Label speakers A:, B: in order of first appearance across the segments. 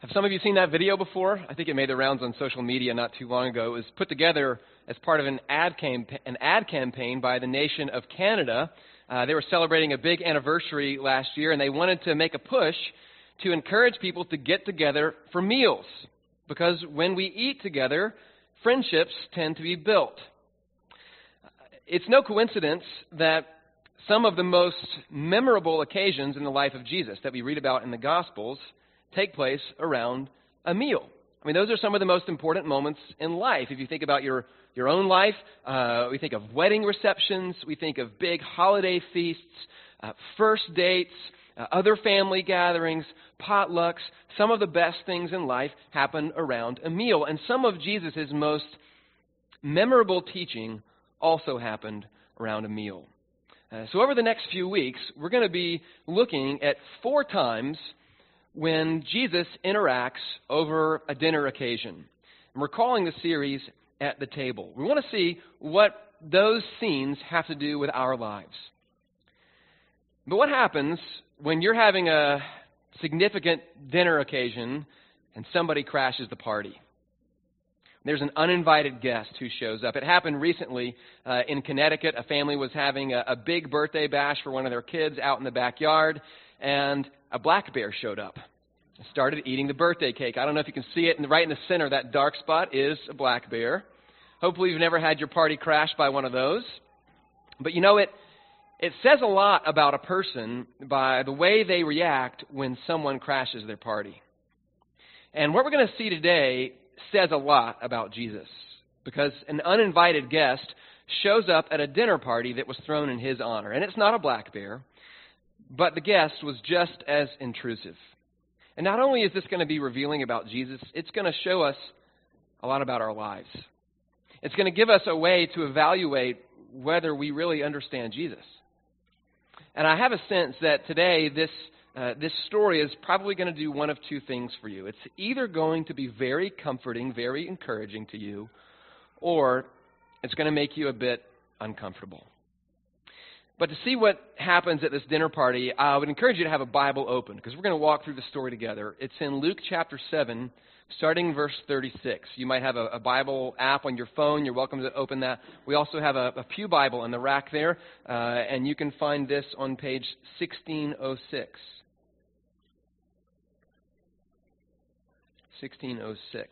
A: Have some of you seen that video before? I think it made the rounds on social media not too long ago. It was put together as part of an ad campaign by the nation of Canada. They were celebrating a big anniversary last year, and they wanted to make a push to encourage people to get together for meals. Because when we eat together, friendships tend to be built. It's no coincidence that some of the most memorable occasions in the life of Jesus that we read about in the Gospels take place around a meal. I mean, those are some of the most important moments in life. If you think about your own life, we think of wedding receptions, we think of big holiday feasts, first dates, other family gatherings, potlucks. Some of the best things in life happen around a meal. And some of Jesus' most memorable teaching also happened around a meal. So over the next few weeks, we're going to be looking at 4 times when Jesus interacts over a dinner occasion. And we're calling the series At the Table. We want to see what those scenes have to do with our lives. But what happens when you're having a significant dinner occasion and somebody crashes the party? There's an uninvited guest who shows up. It happened recently in Connecticut. A family was having a big birthday bash for one of their kids out in the backyard, and a black bear showed up and started eating the birthday cake. I don't know if you can see it, and right in the center, that dark spot is a black bear. Hopefully you've never had your party crashed by one of those. But you know, it says a lot about a person by the way they react when someone crashes their party. And what we're going to see today says a lot about Jesus, because an uninvited guest shows up at a dinner party that was thrown in his honor. And it's not a black bear, but the guest was just as intrusive. And not only is this going to be revealing about Jesus, it's going to show us a lot about our lives. It's going to give us a way to evaluate whether we really understand Jesus. And I have a sense that today this story is probably going to do one of 2 things for you. It's either going to be very comforting, very encouraging to you, or it's going to make you a bit uncomfortable. But to see what happens at this dinner party, I would encourage you to have a Bible open, because we're going to walk through the story together. It's in Luke chapter 7, starting verse 36. You might have a Bible app on your phone. You're welcome to open that. We also have a pew Bible in the rack there, and you can find this on page 1606. 1606.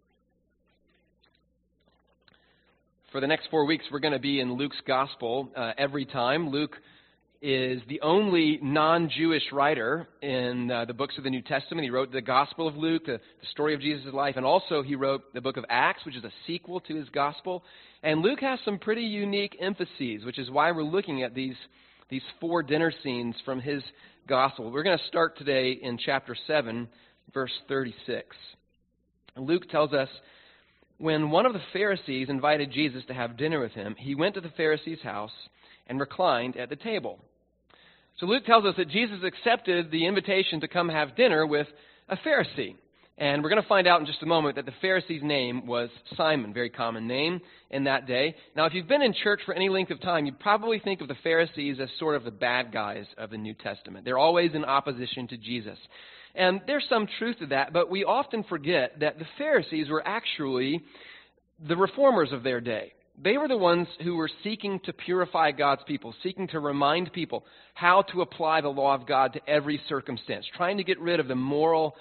A: For the next 4 weeks, we're going to be in Luke's Gospel every time. Luke is the only non-Jewish writer in the books of the New Testament. He wrote the Gospel of Luke, the story of Jesus' life, and also he wrote the book of Acts, which is a sequel to his Gospel. And Luke has some pretty unique emphases, which is why we're looking at these 4 dinner scenes from his Gospel. We're going to start today in chapter 7, verse 36. Luke tells us, when one of the Pharisees invited Jesus to have dinner with him, he went to the Pharisee's house and reclined at the table. So Luke tells us that Jesus accepted the invitation to come have dinner with a Pharisee. And we're going to find out in just a moment that the Pharisee's name was Simon, very common name in that day. Now, if you've been in church for any length of time, you probably think of the Pharisees as sort of the bad guys of the New Testament. They're always in opposition to Jesus. And there's some truth to that, but we often forget that the Pharisees were actually the reformers of their day. They were the ones who were seeking to purify God's people, seeking to remind people how to apply the law of God to every circumstance, trying to get rid of the moral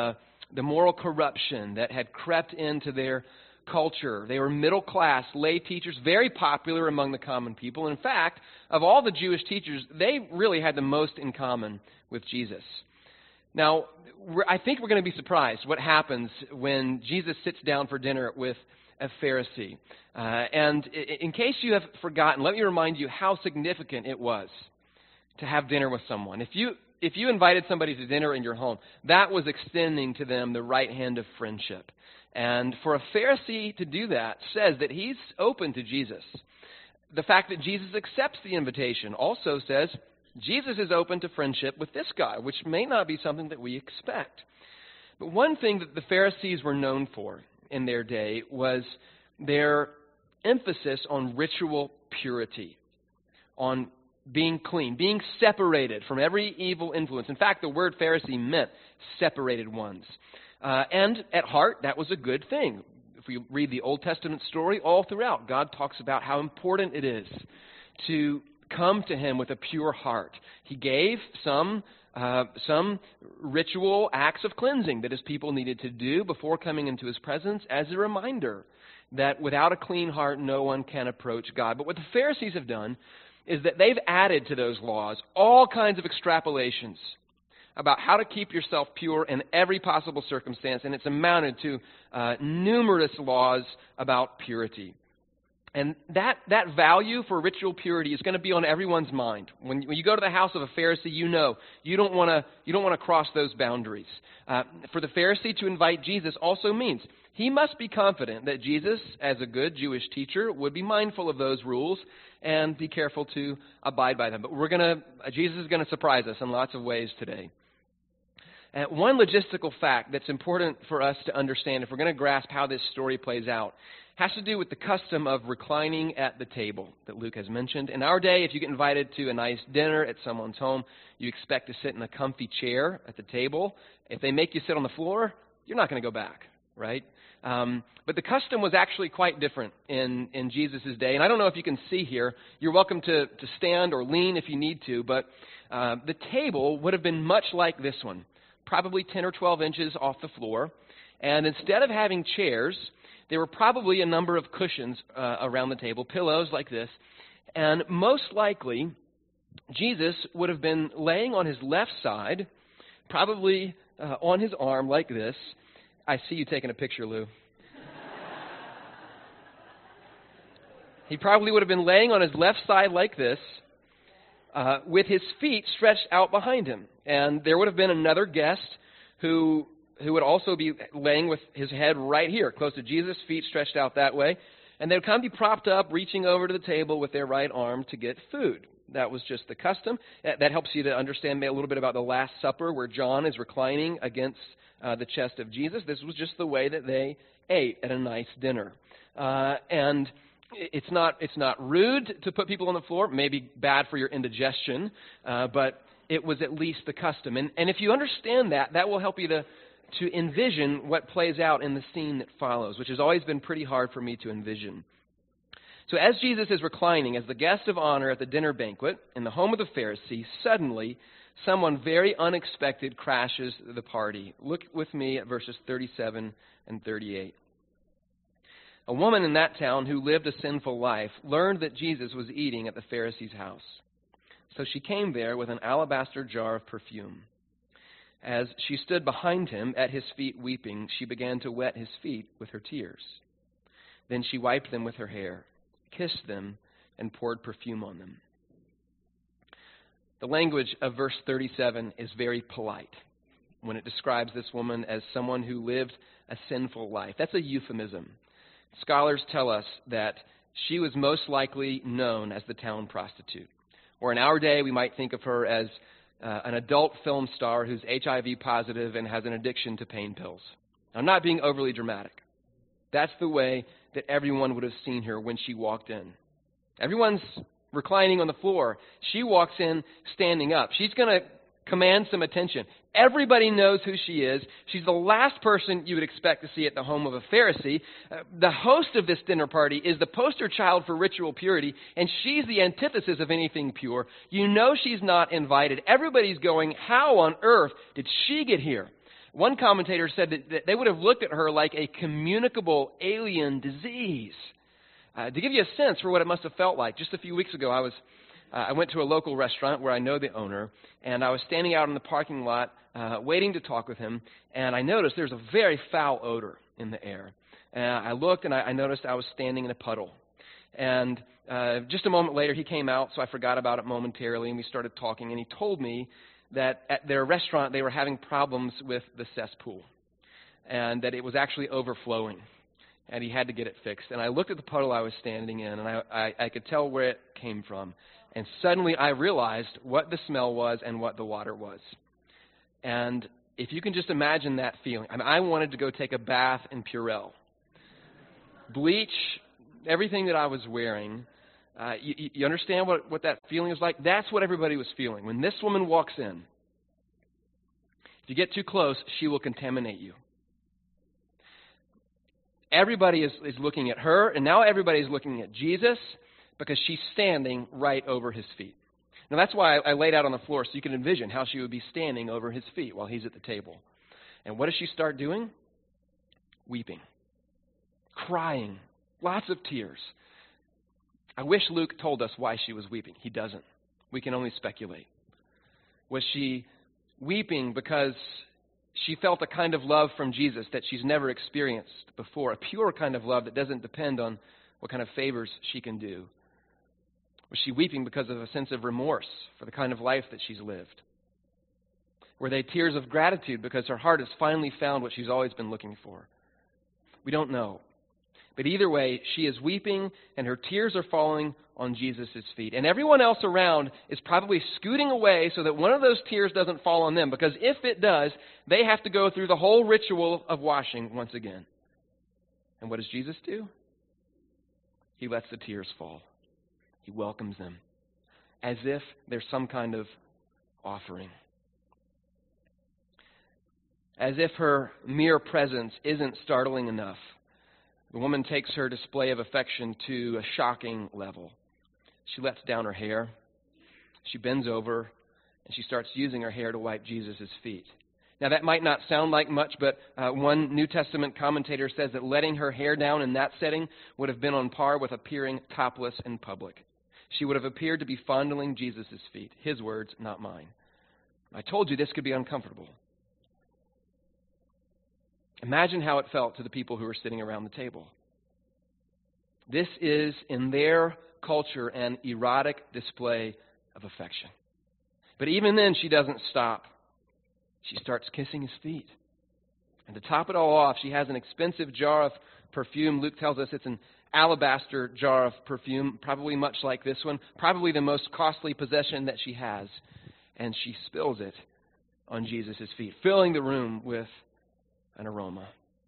A: corruption that had crept into their culture. They were middle-class lay teachers, very popular among the common people. In fact, of all the Jewish teachers, they really had the most in common with Jesus. Now, I think we're going to be surprised what happens when Jesus sits down for dinner with a Pharisee. And in case you have forgotten, let me remind you how significant it was to have dinner with someone. If you invited somebody to dinner in your home, that was extending to them the right hand of friendship. And for a Pharisee to do that says that he's open to Jesus. The fact that Jesus accepts the invitation also says Jesus is open to friendship with this guy, which may not be something that we expect. But one thing that the Pharisees were known for in their day was their emphasis on ritual purity, on being clean, being separated from every evil influence. In fact, the word Pharisee meant separated ones. And at heart, that was a good thing. If we read the Old Testament story, all throughout, God talks about how important it is to come to him with a pure heart. He gave some ritual acts of cleansing that his people needed to do before coming into his presence as a reminder that without a clean heart, no one can approach God. But what the Pharisees have done is that they've added to those laws all kinds of extrapolations about how to keep yourself pure in every possible circumstance, and it's amounted to numerous laws about purity. And that value for ritual purity is going to be on everyone's mind. When you go to the house of a Pharisee, you know you don't want to cross those boundaries. For the Pharisee to invite Jesus also means he must be confident that Jesus, as a good Jewish teacher, would be mindful of those rules and be careful to abide by them. But Jesus is going to surprise us in lots of ways today. One logistical fact that's important for us to understand if we're going to grasp how this story plays out has to do with the custom of reclining at the table that Luke has mentioned. In our day, if you get invited to a nice dinner at someone's home, you expect to sit in a comfy chair at the table. If they make you sit on the floor, you're not going to go back, right? But the custom was actually quite different in Jesus' day. And I don't know if you can see here. You're welcome to stand or lean if you need to. But the table would have been much like this one, probably 10 or 12 inches off the floor. And instead of having chairs, there were probably a number of cushions around the table, pillows like this. And most likely, Jesus would have been laying on his left side, probably on his arm like this. I see you taking a picture, Lou. He probably would have been laying on his left side like this, with his feet stretched out behind him. And there would have been another guest who would also be laying with his head right here, close to Jesus, feet stretched out that way. And they would kind of be propped up, reaching over to the table with their right arm to get food. That was just the custom. That helps you to understand a little bit about the Last Supper, where John is reclining against the chest of Jesus. This was just the way that they ate at a nice dinner. And it's not rude to put people on the floor. Maybe bad for your indigestion, but it was at least the custom. And if you understand that, that will help you to envision what plays out in the scene that follows, which has always been pretty hard for me to envision. So as Jesus is reclining as the guest of honor at the dinner banquet in the home of the Pharisee, suddenly someone very unexpected crashes the party. Look with me at verses 37 and 38. A woman in that town who lived a sinful life learned that Jesus was eating at the Pharisee's house. So she came there with an alabaster jar of perfume. As she stood behind him at his feet weeping, she began to wet his feet with her tears. Then she wiped them with her hair, kissed them, and poured perfume on them. The language of verse 37 is very polite when it describes this woman as someone who lived a sinful life. That's a euphemism. Scholars tell us that she was most likely known as the town prostitute. Or in our day, we might think of her as an adult film star who's HIV positive and has an addiction to pain pills. I'm not being overly dramatic. That's the way that everyone would have seen her when she walked in. Everyone's reclining on the floor. She walks in standing up. She's going to command some attention. Everybody knows who she is. She's the last person you would expect to see at the home of a Pharisee. The host of this dinner party is the poster child for ritual purity, and she's the antithesis of anything pure. You know she's not invited. Everybody's going, how on earth did she get here? One commentator said that they would have looked at her like a communicable alien disease. To give you a sense for what it must have felt like, just a few weeks ago I went to a local restaurant where I know the owner, and I was standing out in the parking lot waiting to talk with him, and I noticed there's a very foul odor in the air. And I looked, and I noticed I was standing in a puddle. And just a moment later, he came out, so I forgot about it momentarily, and we started talking, and he told me that at their restaurant they were having problems with the cesspool, and that it was actually overflowing, and he had to get it fixed. And I looked at the puddle I was standing in, and I could tell where it came from. And suddenly I realized what the smell was and what the water was. And if you can just imagine that feeling. I wanted to go take a bath in Purell. Bleach everything that I was wearing, You understand what that feeling is like? That's what everybody was feeling. When this woman walks in, if you get too close, she will contaminate you. Everybody is looking at her, and now everybody is looking at Jesus because she's standing right over his feet. Now, that's why I laid out on the floor so you can envision how she would be standing over his feet while he's at the table. And what does she start doing? Weeping. Crying. Lots of tears. I wish Luke told us why she was weeping. He doesn't. We can only speculate. Was she weeping because she felt a kind of love from Jesus that she's never experienced before, a pure kind of love that doesn't depend on what kind of favors she can do? Was she weeping because of a sense of remorse for the kind of life that she's lived? Were they tears of gratitude because her heart has finally found what she's always been looking for? We don't know. But either way, she is weeping and her tears are falling on Jesus' feet. And everyone else around is probably scooting away so that one of those tears doesn't fall on them. Because if it does, they have to go through the whole ritual of washing once again. And what does Jesus do? He lets the tears fall. He welcomes them as if there's some kind of offering. As if her mere presence isn't startling enough, the woman takes her display of affection to a shocking level. She lets down her hair. She bends over, and she starts using her hair to wipe Jesus' feet. Now, that might not sound like much, but one New Testament commentator says that letting her hair down in that setting would have been on par with appearing topless in public. She would have appeared to be fondling Jesus' feet. His words, not mine. I told you this could be uncomfortable. Imagine how it felt to the people who were sitting around the table. This is, in their culture, an erotic display of affection. But even then, she doesn't stop. She starts kissing his feet. And to top it all off, she has an expensive jar of perfume. Luke tells us it's an alabaster jar of perfume, probably much like this one, probably the most costly possession that she has. And she spills it on Jesus' feet, filling the room with an aroma.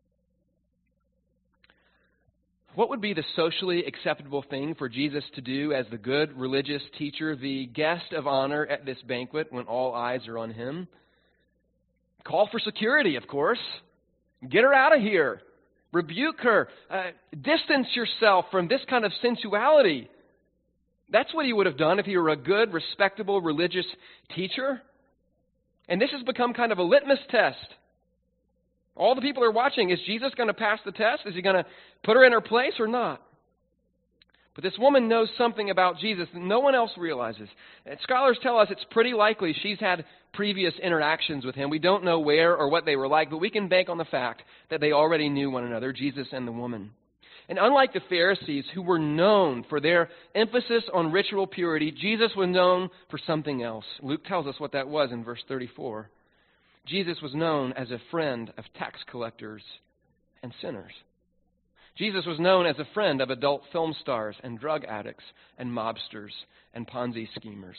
A: What would be the socially acceptable thing for Jesus to do as the good religious teacher, the guest of honor at this banquet when all eyes are on him? Call for security, of course. Get her out of here. Rebuke her. Distance yourself from this kind of sensuality. That's what he would have done if he were a good, respectable religious teacher. And this has become kind of a litmus test. All the people are watching. Is Jesus going to pass the test? Is he going to put her in her place or not? But this woman knows something about Jesus that no one else realizes. And scholars tell us it's pretty likely she's had previous interactions with him. We don't know where or what they were like, but we can bank on the fact that they already knew one another, Jesus and the woman. And unlike the Pharisees, who were known for their emphasis on ritual purity, Jesus was known for something else. Luke tells us what that was in verse 34. Jesus was known as a friend of tax collectors and sinners. Jesus was known as a friend of adult film stars and drug addicts and mobsters and Ponzi schemers.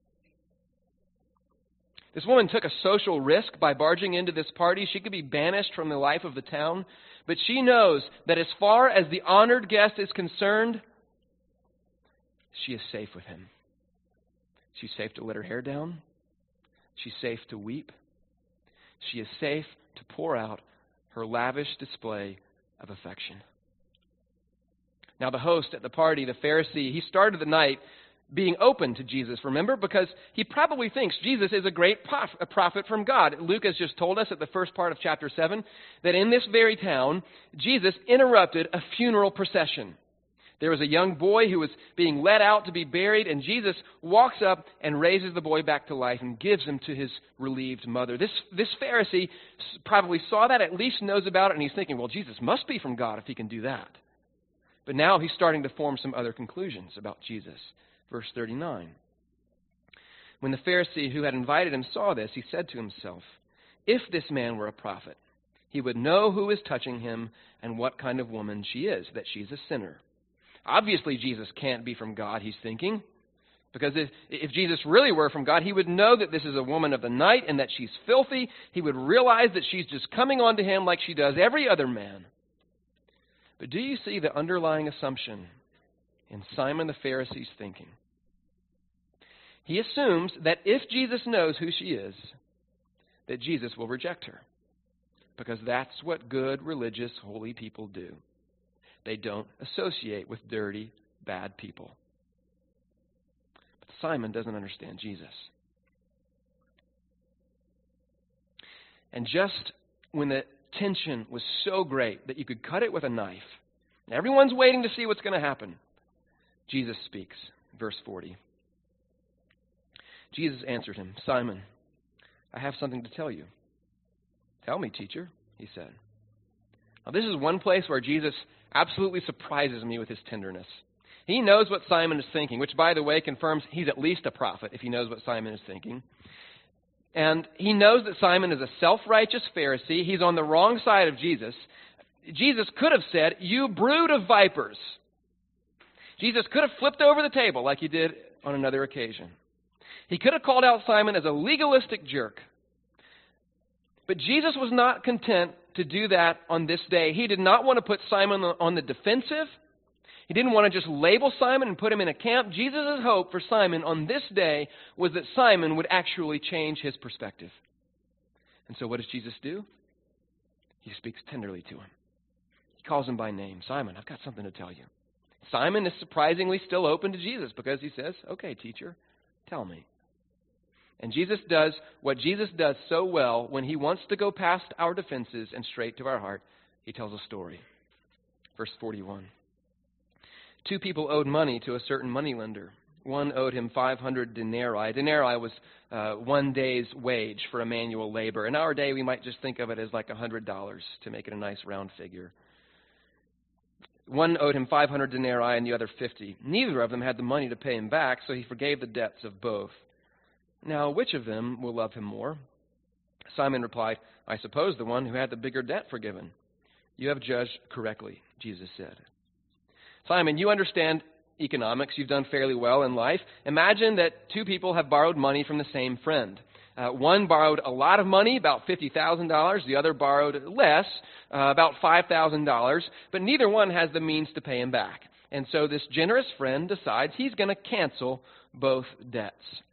A: This woman took a social risk by barging into this party. She could be banished from the life of the town, but she knows that as far as the honored guest is concerned, she is safe with him. She's safe to let her hair down. She's safe to weep. She is safe to pour out her lavish display of affection. Now, the host at the party, the Pharisee, he started the night being open to Jesus, remember? Because he probably thinks Jesus is a great prophet from God. Luke has just told us at the first part of chapter 7 that in this very town, Jesus interrupted a funeral procession. There was a young boy who was being led out to be buried, and Jesus walks up and raises the boy back to life and gives him to his relieved mother. This Pharisee probably saw that, at least knows about it, and he's thinking, well, Jesus must be from God if he can do that. But now he's starting to form some other conclusions about Jesus. Verse 39. When the Pharisee who had invited him saw this, he said to himself, if this man were a prophet, he would know who is touching him and what kind of woman she is, that she's a sinner. Obviously, Jesus can't be from God, he's thinking. Because if Jesus really were from God, he would know that this is a woman of the night and that she's filthy. He would realize that she's just coming on to him like she does every other man. But do you see the underlying assumption in Simon the Pharisee's thinking. He assumes that if Jesus knows who she is, that Jesus will reject her. Because that's what good, religious, holy people do. They don't associate with dirty, bad people. But Simon doesn't understand Jesus. And just when the tension was so great that you could cut it with a knife, and everyone's waiting to see what's going to happen, Jesus speaks. Verse 40. Jesus answered him, Simon, I have something to tell you. Tell me, teacher, he said. Now, this is one place where Jesus absolutely surprises me with his tenderness. He knows what Simon is thinking, which, by the way, confirms he's at least a prophet if he knows what Simon is thinking. And he knows that Simon is a self-righteous Pharisee. He's on the wrong side of Jesus. Jesus could have said, you brood of vipers. Jesus could have flipped over the table like he did on another occasion. He could have called out Simon as a legalistic jerk. But Jesus was not content to do that on this day. He did not want to put Simon on the defensive. He didn't want to just label Simon and put him in a camp. Jesus' hope for Simon on this day was that Simon would actually change his perspective. And so what does Jesus do? He speaks tenderly to him. He calls him by name. Simon, I've got something to tell you. Simon is surprisingly still open to Jesus because he says, okay, teacher, tell me. And Jesus does what Jesus does so well when he wants to go past our defenses and straight to our heart. He tells a story. Verse 41. 2 people owed money to a certain moneylender. One owed him 500 denarii. Denarii was 1 day's wage for a manual labor. In our day, we might just think of it as like $100 to make it a nice round figure. One owed him 500 denarii and the other 50. Neither of them had the money to pay him back, so he forgave the debts of both. Now, which of them will love him more? Simon replied, I suppose the one who had the bigger debt forgiven. You have judged correctly, Jesus said. Simon, you understand economics. You've done fairly well in life. Imagine that 2 people have borrowed money from the same friend. One borrowed a lot of money, about $50,000. The other borrowed less, about $5,000. But neither one has the means to pay him back. And so this generous friend decides he's going to cancel both debts.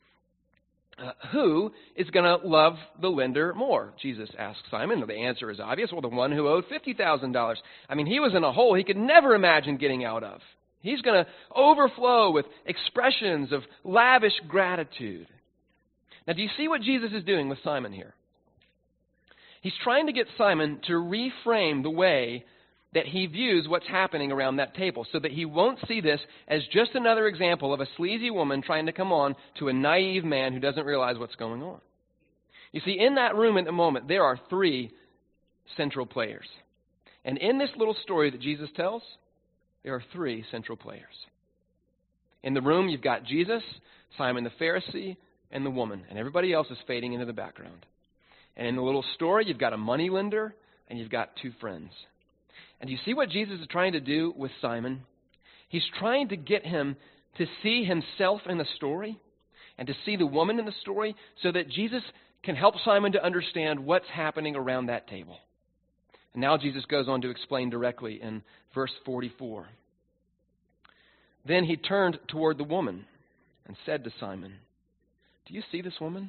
A: Who is going to love the lender more? Jesus asked Simon. The answer is obvious. Well, the one who owed $50,000. I mean, he was in a hole he could never imagine getting out of. He's going to overflow with expressions of lavish gratitude. Now, do you see what Jesus is doing with Simon here? He's trying to get Simon to reframe the way that he views what's happening around that table so that he won't see this as just another example of a sleazy woman trying to come on to a naive man who doesn't realize what's going on. You see, in that room at the moment, there are 3 central players. And in this little story that Jesus tells, there are 3 central players. In the room, you've got Jesus, Simon the Pharisee, and the woman. And everybody else is fading into the background. And in the little story, you've got a moneylender, and you've got 2 friends. And do you see what Jesus is trying to do with Simon? He's trying to get him to see himself in the story and to see the woman in the story so that Jesus can help Simon to understand what's happening around that table. And now Jesus goes on to explain directly in verse 44. Then he turned toward the woman and said to Simon, do you see this woman?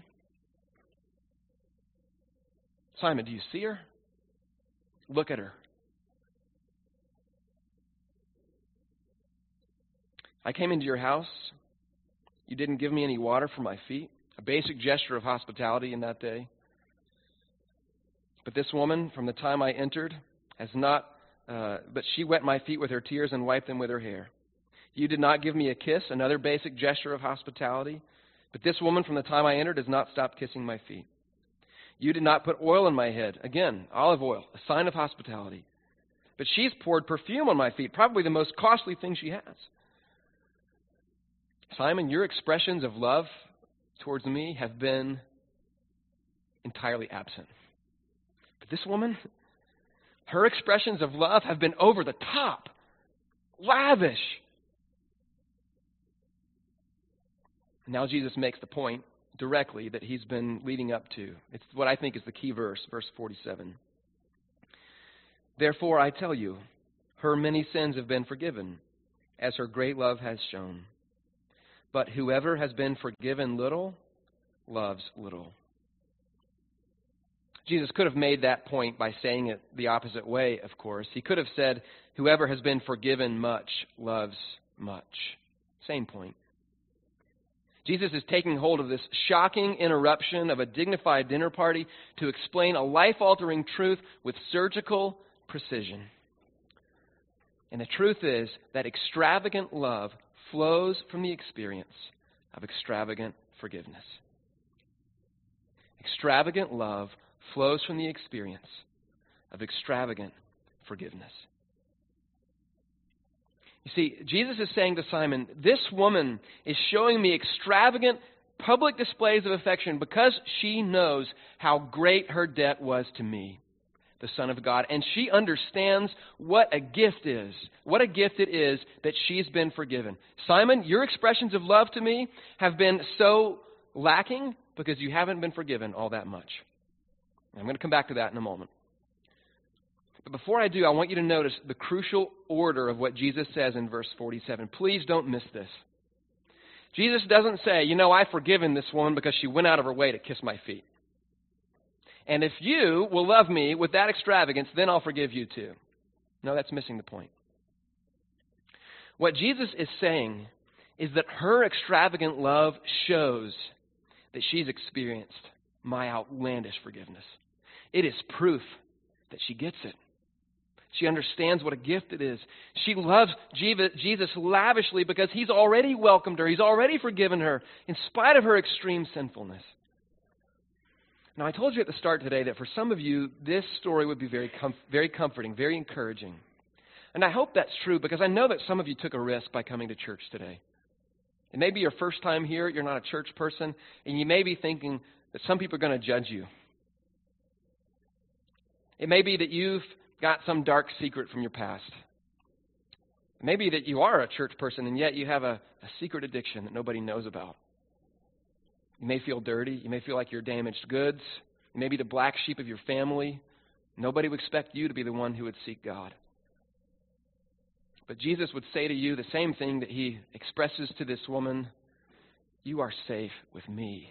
A: Simon, do you see her? Look at her. I came into your house. You didn't give me any water for my feet, a basic gesture of hospitality in that day. But this woman, from the time I entered, has not, but she wet my feet with her tears and wiped them with her hair. You did not give me a kiss, another basic gesture of hospitality. But this woman, from the time I entered, has not stopped kissing my feet. You did not put oil on my head, again, olive oil, a sign of hospitality. But she's poured perfume on my feet, probably the most costly thing she has. Simon, your expressions of love towards me have been entirely absent. But this woman, her expressions of love have been over the top, lavish. And now Jesus makes the point directly that he's been leading up to. It's what I think is the key verse, verse 47. Therefore, I tell you, her many sins have been forgiven, as her great love has shown. But whoever has been forgiven little, loves little." Jesus could have made that point by saying it the opposite way, of course. He could have said, "Whoever has been forgiven much, loves much." Same point. Jesus is taking hold of this shocking interruption of a dignified dinner party to explain a life-altering truth with surgical precision. And the truth is that extravagant love flows from the experience of extravagant forgiveness. Extravagant love flows from the experience of extravagant forgiveness. You see, Jesus is saying to Simon, this woman is showing me extravagant public displays of affection because she knows how great her debt was to me, the Son of God. And she understands what a gift is, what a gift it is that she's been forgiven. Simon, your expressions of love to me have been so lacking because you haven't been forgiven all that much. I'm going to come back to that in a moment. But before I do, I want you to notice the crucial order of what Jesus says in verse 47. Please don't miss this. Jesus doesn't say, I've forgiven this woman because she went out of her way to kiss my feet. And if you will love me with that extravagance, then I'll forgive you too. No, that's missing the point. What Jesus is saying is that her extravagant love shows that she's experienced my outlandish forgiveness. It is proof that she gets it. She understands what a gift it is. She loves Jesus lavishly because he's already welcomed her. He's already forgiven her in spite of her extreme sinfulness. Now, I told you at the start today that for some of you, this story would be very comforting, very encouraging. And I hope that's true because I know that some of you took a risk by coming to church today. It may be your first time here, you're not a church person, and you may be thinking that some people are going to judge you. It may be that you've got some dark secret from your past. It may be that you are a church person and yet you have a secret addiction that nobody knows about. You may feel dirty. You may feel like you're damaged goods. You may be the black sheep of your family. Nobody would expect you to be the one who would seek God. But Jesus would say to you the same thing that he expresses to this woman. You are safe with me.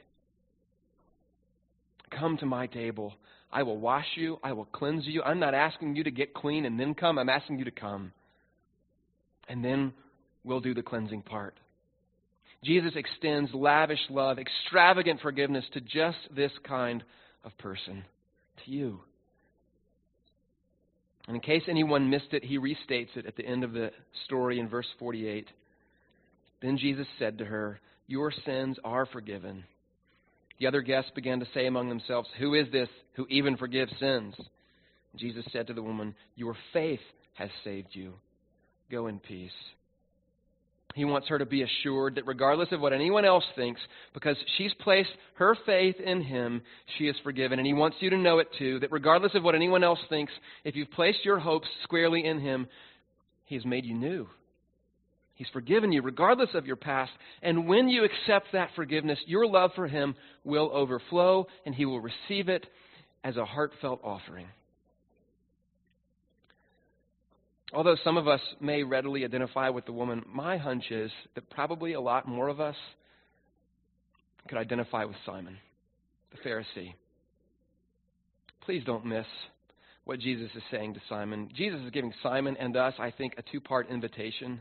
A: Come to my table. I will wash you. I will cleanse you. I'm not asking you to get clean and then come. I'm asking you to come. And then we'll do the cleansing part. Jesus extends lavish love, extravagant forgiveness to just this kind of person, to you. And in case anyone missed it, he restates it at the end of the story in verse 48. Then Jesus said to her, your sins are forgiven. The other guests began to say among themselves, who is this who even forgives sins? Jesus said to the woman, your faith has saved you. Go in peace. He wants her to be assured that regardless of what anyone else thinks, because she's placed her faith in him, she is forgiven. And he wants you to know it too, that regardless of what anyone else thinks, if you've placed your hopes squarely in him, he has made you new. He's forgiven you regardless of your past. And when you accept that forgiveness, your love for him will overflow and he will receive it as a heartfelt offering. Although some of us may readily identify with the woman, my hunch is that probably a lot more of us could identify with Simon, the Pharisee. Please don't miss what Jesus is saying to Simon. Jesus is giving Simon and us, I think, a two-part invitation.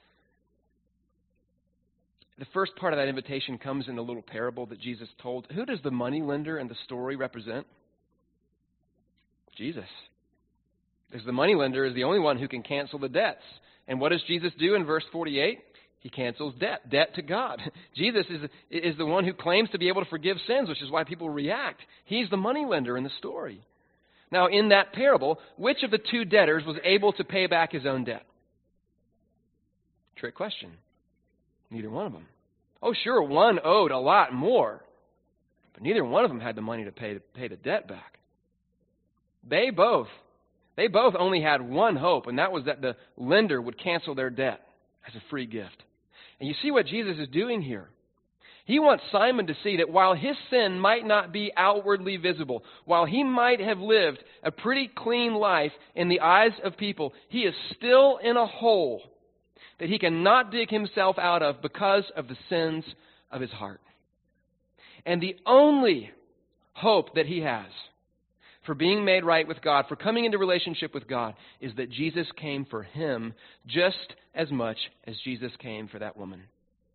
A: The first part of that invitation comes in the little parable that Jesus told. Who does the moneylender in the story represent? Jesus. Because the moneylender is the only one who can cancel the debts. And what does Jesus do in verse 48? He cancels debt to God. Jesus is the one who claims to be able to forgive sins, which is why people react. He's the moneylender in the story. Now, in that parable, which of the two debtors was able to pay back his own debt? Trick question. Neither one of them. Oh, sure, one owed a lot more, but neither one of them had the money to pay the debt back. They both only had one hope, and that was that the lender would cancel their debt as a free gift. And you see what Jesus is doing here. He wants Simon to see that while his sin might not be outwardly visible, while he might have lived a pretty clean life in the eyes of people, he is still in a hole. that he cannot dig himself out of because of the sins of his heart. And the only hope that he has for being made right with God, for coming into relationship with God, is that Jesus came for him just as much as Jesus came for that woman.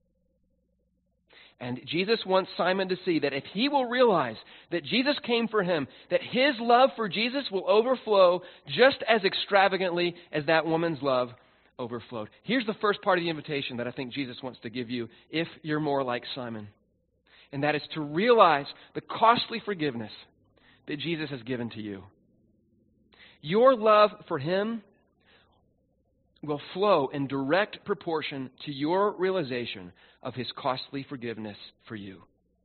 A: And Jesus wants Simon to see that if he will realize that Jesus came for him, that his love for Jesus will overflow just as extravagantly as that woman's love overflowed. Here's the first part of the invitation that I think Jesus wants to give you if you're more like Simon. And that is to realize the costly forgiveness that Jesus has given to you. Your love for him will flow in direct proportion to your realization of his costly forgiveness for you.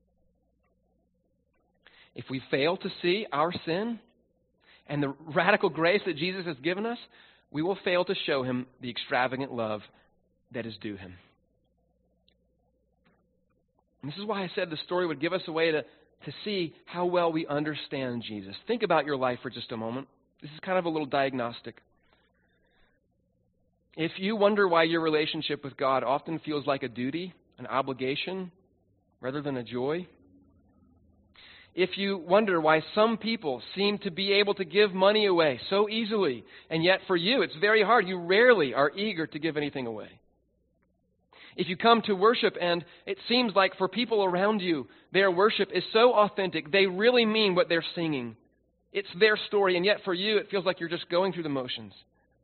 A: If we fail to see our sin and the radical grace that Jesus has given us, we will fail to show him the extravagant love that is due him. And this is why I said the story would give us a way to see how well we understand Jesus. Think about your life for just a moment. This is kind of a little diagnostic. If you wonder why your relationship with God often feels like a duty, an obligation, rather than a joy, if you wonder why some people seem to be able to give money away so easily, and yet for you it's very hard, you rarely are eager to give anything away. If you come to worship and it seems like for people around you, their worship is so authentic, they really mean what they're singing. It's their story, and yet for you it feels like you're just going through the motions.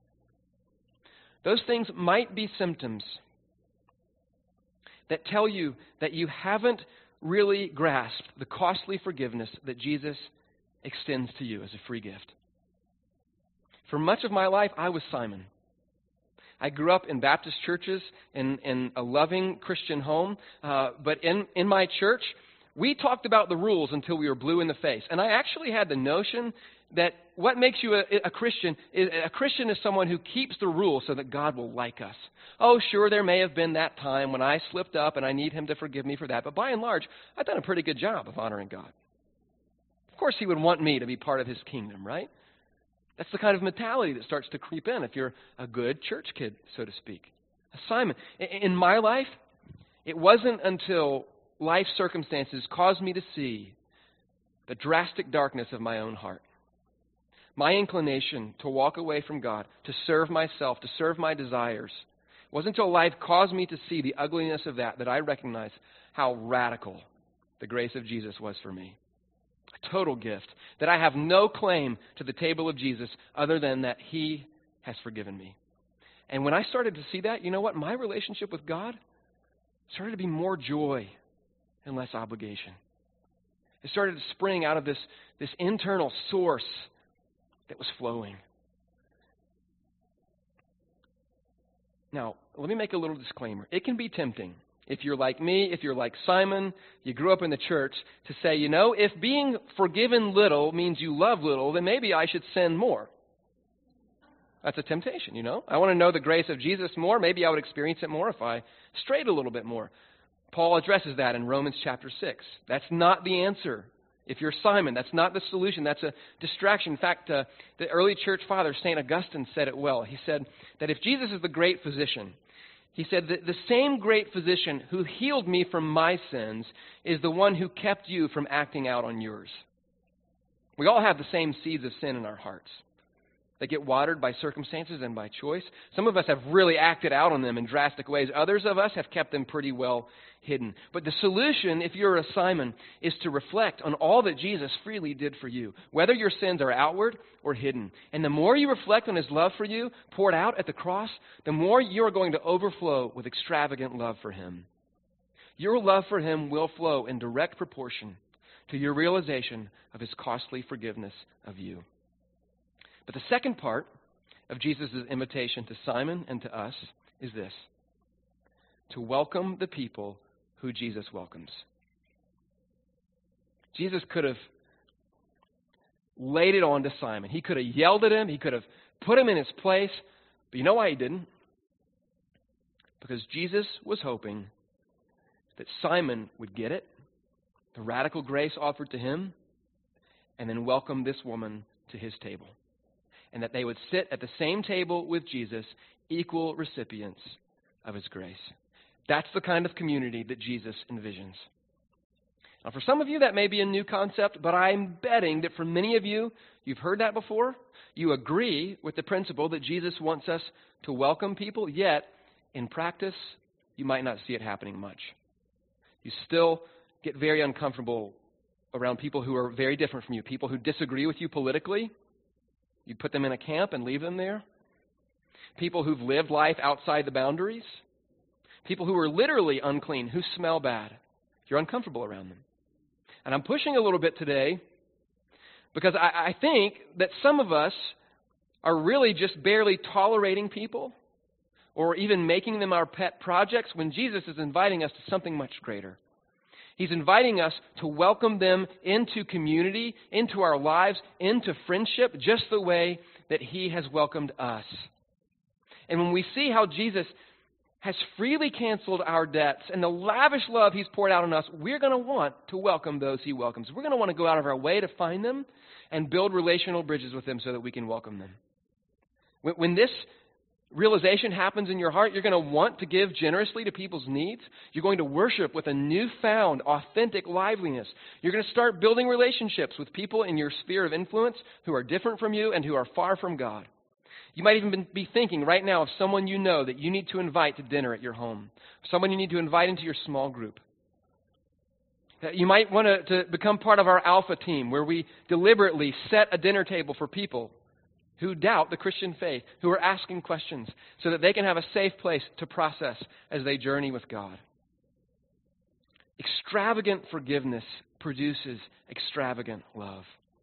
A: Those things might be symptoms that tell you that you haven't really grasped the costly forgiveness that Jesus extends to you as a free gift. For much of my life, I was Simon. I grew up in Baptist churches in a loving Christian home, but in my church, we talked about the rules until we were blue in the face. And I actually had the notion that what makes you a Christian is someone who keeps the rules so that God will like us. Oh, sure, there may have been that time when I slipped up and I need him to forgive me for that, but by and large, I've done a pretty good job of honoring God. Of course, he would want me to be part of his kingdom, right? That's the kind of mentality that starts to creep in if you're a good church kid, so to speak. Simon, in my life, it wasn't until life circumstances caused me to see the drastic darkness of my own heart. My inclination to walk away from God, to serve myself, to serve my desires. It wasn't until life caused me to see the ugliness of that I recognized how radical the grace of Jesus was for me. A total gift. That I have no claim to the table of Jesus other than that he has forgiven me. And when I started to see that, you know what? My relationship with God started to be more joy and less obligation. It started to spring out of this internal source that was flowing. Now, let me make a little disclaimer. It can be tempting, if you're like me, if you're like Simon, you grew up in the church, to say, you know, if being forgiven little means you love little, then maybe I should sin more. That's a temptation, you know. I want to know the grace of Jesus more. Maybe I would experience it more if I strayed a little bit more. Paul addresses that in Romans chapter 6. That's not the answer. If you're Simon, that's not the solution. That's a distraction. In fact, the early church father, St. Augustine, said it well. He said that if Jesus is the great physician, he said that the same great physician who healed me from my sins is the one who kept you from acting out on yours. We all have the same seeds of sin in our hearts. They get watered by circumstances and by choice. Some of us have really acted out on them in drastic ways. Others of us have kept them pretty well hidden. But the solution, if you're a Simon, is to reflect on all that Jesus freely did for you, whether your sins are outward or hidden. And the more you reflect on his love for you, poured out at the cross, the more you are going to overflow with extravagant love for him. Your love for him will flow in direct proportion to your realization of his costly forgiveness of you. But the second part of Jesus' invitation to Simon and to us is this: to welcome the people who Jesus welcomes. Jesus could have laid it on to Simon. He could have yelled at him. He could have put him in his place. But you know why he didn't? Because Jesus was hoping that Simon would get it, the radical grace offered to him, and then welcome this woman to his table. And that they would sit at the same table with Jesus, equal recipients of his grace. That's the kind of community that Jesus envisions. Now, for some of you, that may be a new concept, but I'm betting that for many of you, you've heard that before. You agree with the principle that Jesus wants us to welcome people, yet in practice, you might not see it happening much. You still get very uncomfortable around people who are very different from you, people who disagree with you politically. You put them in a camp and leave them there. People who've lived life outside the boundaries. People who are literally unclean, who smell bad. You're uncomfortable around them. And I'm pushing a little bit today because I think that some of us are really just barely tolerating people or even making them our pet projects when Jesus is inviting us to something much greater. He's inviting us to welcome them into community, into our lives, into friendship, just the way that He has welcomed us. And when we see how Jesus has freely canceled our debts and the lavish love He's poured out on us, we're going to want to welcome those He welcomes. We're going to want to go out of our way to find them and build relational bridges with them so that we can welcome them. When this realization happens in your heart, you're going to want to give generously to people's needs. You're going to worship with a newfound, authentic liveliness. You're going to start building relationships with people in your sphere of influence who are different from you and who are far from God. You might even be thinking right now of someone you know that you need to invite to dinner at your home, someone you need to invite into your small group. You might want to become part of our Alpha team, where we deliberately set a dinner table for people who doubt the Christian faith, who are asking questions, so that they can have a safe place to process as they journey with God. Extravagant forgiveness produces extravagant love.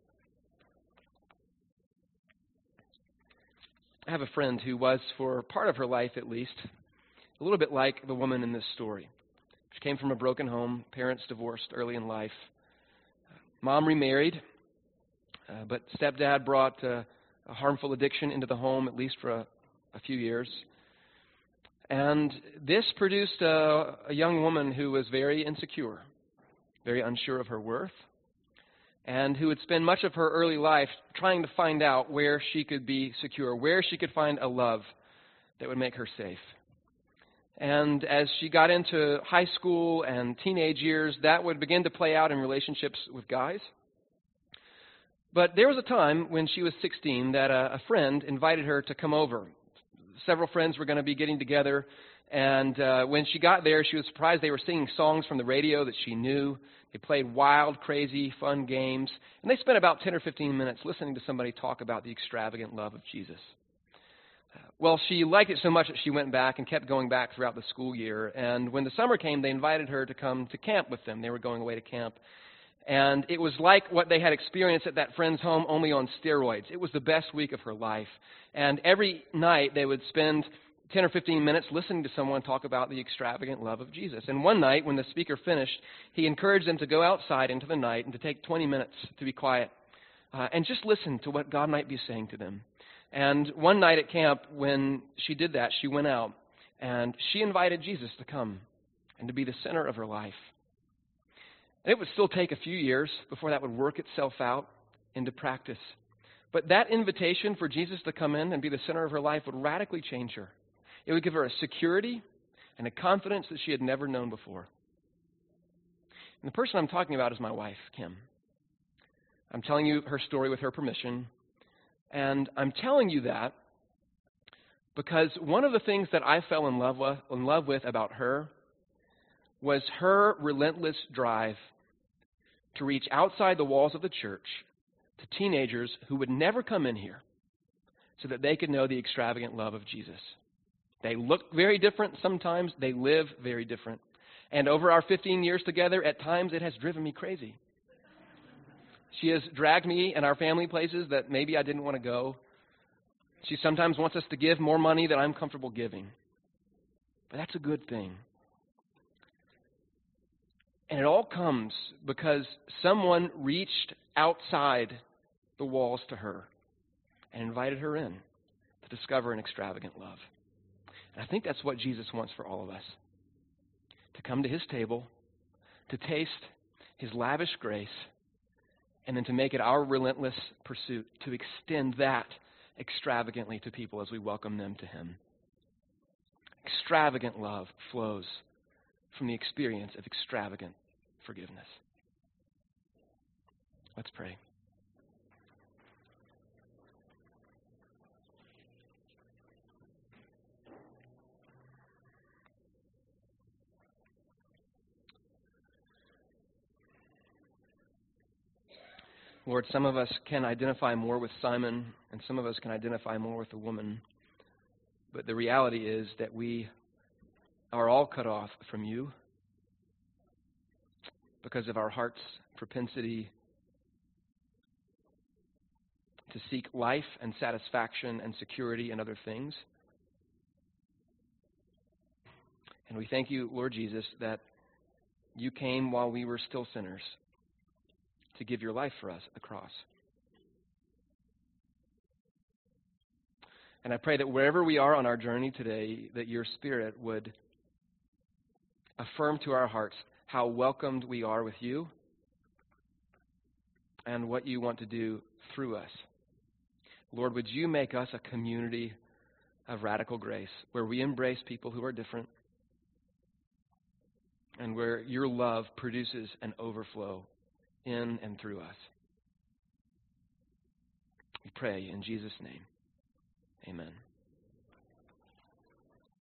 A: I have a friend who was, for part of her life at least, a little bit like the woman in this story. She came from a broken home, parents divorced early in life. Mom remarried, but stepdad brought a harmful addiction into the home, at least for a few years. And this produced a young woman who was very insecure, very unsure of her worth, and who would spend much of her early life trying to find out where she could be secure, where she could find a love that would make her safe. And as she got into high school and teenage years, that would begin to play out in relationships with guys. But there was a time when she was 16 that a friend invited her to come over. Several friends were going to be getting together, and when she got there, she was surprised they were singing songs from the radio that she knew. They played wild, crazy, fun games, and they spent about 10 or 15 minutes listening to somebody talk about the extravagant love of Jesus. Well, she liked it so much that she went back and kept going back throughout the school year, and when the summer came, they invited her to come to camp with them. They were going away to camp. And it was like what they had experienced at that friend's home, only on steroids. It was the best week of her life. And every night they would spend 10 or 15 minutes listening to someone talk about the extravagant love of Jesus. And one night, when the speaker finished, he encouraged them to go outside into the night and to take 20 minutes to be quiet and just listen to what God might be saying to them. And one night at camp, when she did that, she went out and she invited Jesus to come and to be the center of her life. And it would still take a few years before that would work itself out into practice. But that invitation for Jesus to come in and be the center of her life would radically change her. It would give her a security and a confidence that she had never known before. And the person I'm talking about is my wife, Kim. I'm telling you her story with her permission. And I'm telling you that because one of the things that I fell in love with about her was her relentless drive to reach outside the walls of the church to teenagers who would never come in here so that they could know the extravagant love of Jesus. They look very different sometimes. They live very different. And over our 15 years together, at times it has driven me crazy. She has dragged me and our family places that maybe I didn't want to go. She sometimes wants us to give more money than I'm comfortable giving. But that's a good thing. And it all comes because someone reached outside the walls to her and invited her in to discover an extravagant love. And I think that's what Jesus wants for all of us. To come to His table, to taste His lavish grace, and then to make it our relentless pursuit to extend that extravagantly to people as we welcome them to Him. extravagant love flows from the experience of extravagant forgiveness. Let's pray. Lord, some of us can identify more with Simon, and some of us can identify more with the woman. But the reality is that we are all cut off from you because of our heart's propensity to seek life and satisfaction and security and other things. And we thank you, Lord Jesus, that you came while we were still sinners to give your life for us at the cross. And I pray that wherever we are on our journey today, that your Spirit would affirm to our hearts how welcomed we are with you and what you want to do through us. Lord, would you make us a community of radical grace where we embrace people who are different and where your love produces an overflow in and through us. We pray in Jesus' name. Amen.